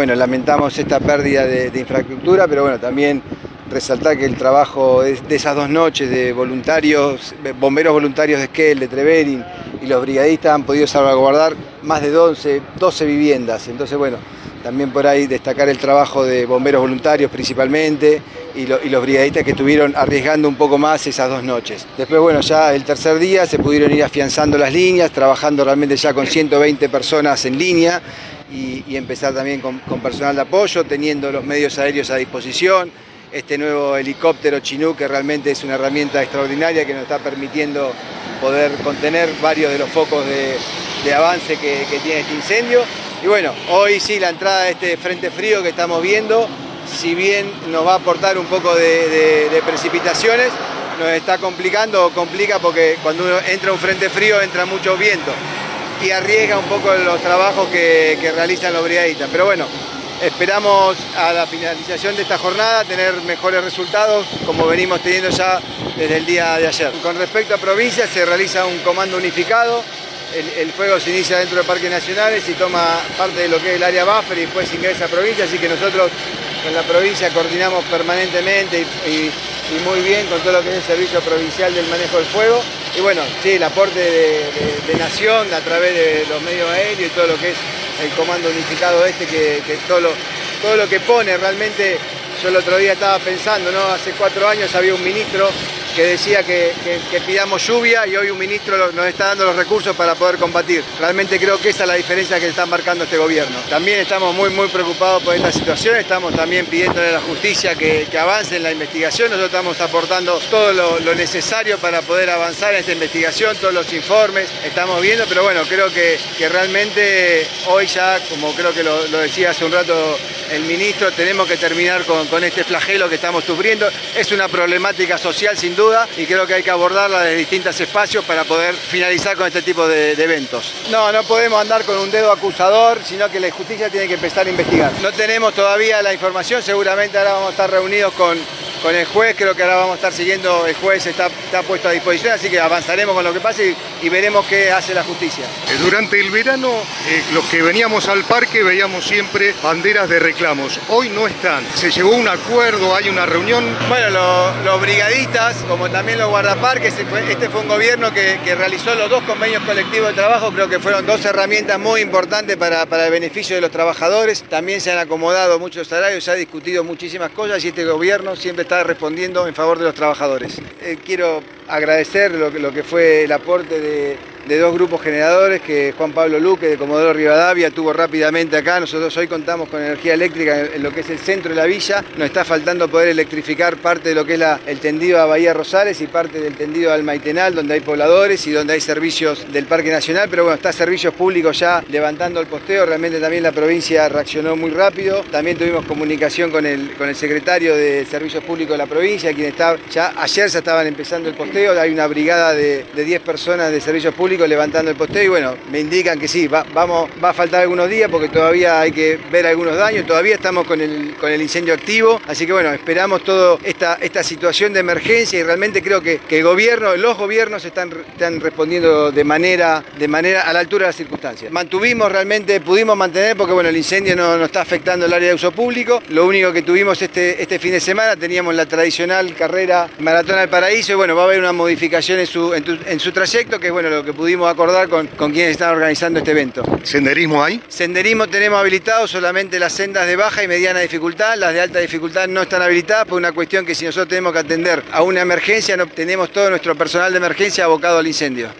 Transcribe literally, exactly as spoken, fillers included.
bueno, lamentamos esta pérdida de, de infraestructura, pero bueno, también resaltar que el trabajo de, de esas dos noches de voluntarios, bomberos voluntarios de Esquel, de Treverin y los brigadistas han podido salvaguardar más de doce, doce viviendas. Entonces, bueno, también por ahí destacar el trabajo de bomberos voluntarios principalmente y, lo, y los brigadistas que estuvieron arriesgando un poco más esas dos noches. Después, bueno, ya el tercer día se pudieron ir afianzando las líneas, trabajando realmente ya con ciento veinte personas en línea y, y empezar también con, con personal de apoyo, teniendo los medios aéreos a disposición. Este nuevo helicóptero Chinook, que realmente es una herramienta extraordinaria que nos está permitiendo poder contener varios de los focos de, de avance que, que tiene este incendio. Y bueno, hoy sí la entrada de este frente frío que estamos viendo, si bien nos va a aportar un poco de, de, de precipitaciones, nos está complicando o complica porque cuando uno entra un frente frío entra mucho viento y arriesga un poco los trabajos que, que realizan los brigadistas. Pero bueno, esperamos a la finalización de esta jornada tener mejores resultados como venimos teniendo ya desde el día de ayer. Con respecto a provincia, se realiza un comando unificado. El, el fuego se inicia dentro de parques nacionales y toma parte de lo que es el área buffer y después ingresa a provincia, así que nosotros con la provincia coordinamos permanentemente y, y, y muy bien con todo lo que es el servicio provincial del manejo del fuego. Y bueno, sí, el aporte de, de, de Nación a través de los medios aéreos y todo lo que es el comando unificado este, que, que todo, lo, todo lo que pone realmente. Yo el otro día estaba pensando, ¿no? Hace cuatro años había un ministro que decía que, que, que pidamos lluvia y hoy un ministro nos está dando los recursos para poder combatir. Realmente creo que esa es la diferencia que está marcando este gobierno. También estamos muy, muy preocupados por esta situación, estamos también pidiéndole a la justicia que, que avance en la investigación. Nosotros estamos aportando todo lo, lo necesario para poder avanzar en esta investigación, todos los informes, estamos viendo, pero bueno, creo que, que realmente hoy ya, como creo que lo, lo decía hace un rato el ministro, tenemos que terminar con, con este flagelo que estamos sufriendo. Es una problemática social sin duda y creo que hay que abordarla de distintos espacios para poder finalizar con este tipo de, de eventos. No, no podemos andar con un dedo acusador, sino que la justicia tiene que empezar a investigar. No tenemos todavía la información, seguramente ahora vamos a estar reunidos con, con el juez, creo que ahora vamos a estar siguiendo, el juez está, está puesto a disposición, así que avanzaremos con lo que pase y, y veremos qué hace la justicia. Durante el verano, eh, los que veníamos al parque veíamos siempre banderas de reclamos, hoy no están. ¿Se llegó a un acuerdo, hay una reunión? Bueno, lo, los brigadistas, como también los guardaparques, este fue un gobierno que, que realizó los dos convenios colectivos de trabajo, creo que fueron dos herramientas muy importantes para, para el beneficio de los trabajadores. También se han acomodado muchos salarios, se ha discutido muchísimas cosas y este gobierno siempre está respondiendo en favor de los trabajadores. Eh, quiero agradecer lo, lo que fue el aporte de, de dos grupos generadores, que Juan Pablo Luque de Comodoro Rivadavia tuvo rápidamente acá. Nosotros hoy contamos con energía eléctrica en, en lo que es el centro de la villa. Nos está faltando poder electrificar parte de lo que es la, el tendido a Bahía Rosales y parte del tendido al Maitenal, donde hay pobladores y donde hay servicios del Parque Nacional, pero bueno, está servicios públicos ya levantando el posteo. Realmente también la provincia reaccionó muy rápido. También tuvimos comunicación con el, con el secretario de Servicios Públicos de la provincia, quien está, ya ayer se estaban empezando el posteo. Hay una brigada de, de diez personas de servicios públicos levantando el posteo y bueno, me indican que sí, va, vamos, va a faltar algunos días porque todavía hay que ver algunos daños, todavía estamos con el, con el incendio activo, así que bueno, esperamos toda esta, esta situación de emergencia y realmente creo que, que el gobierno, los gobiernos están, están respondiendo de manera, de manera a la altura de las circunstancias. Mantuvimos realmente, pudimos mantener porque bueno, el incendio no, no está afectando el área de uso público, lo único que tuvimos este, este fin de semana, teníamos la tradicional carrera Maratón al Paraíso y bueno, va a haber una modificación en su, en, tu, en su trayecto, que es bueno lo que pudimos acordar con, con quienes están organizando este evento. ¿Senderismo hay? Senderismo tenemos habilitado solamente las sendas de baja y mediana dificultad, las de alta dificultad no están habilitadas por una cuestión que si nosotros tenemos que atender a una emergencia, no tenemos todo nuestro personal de emergencia abocado al incendio.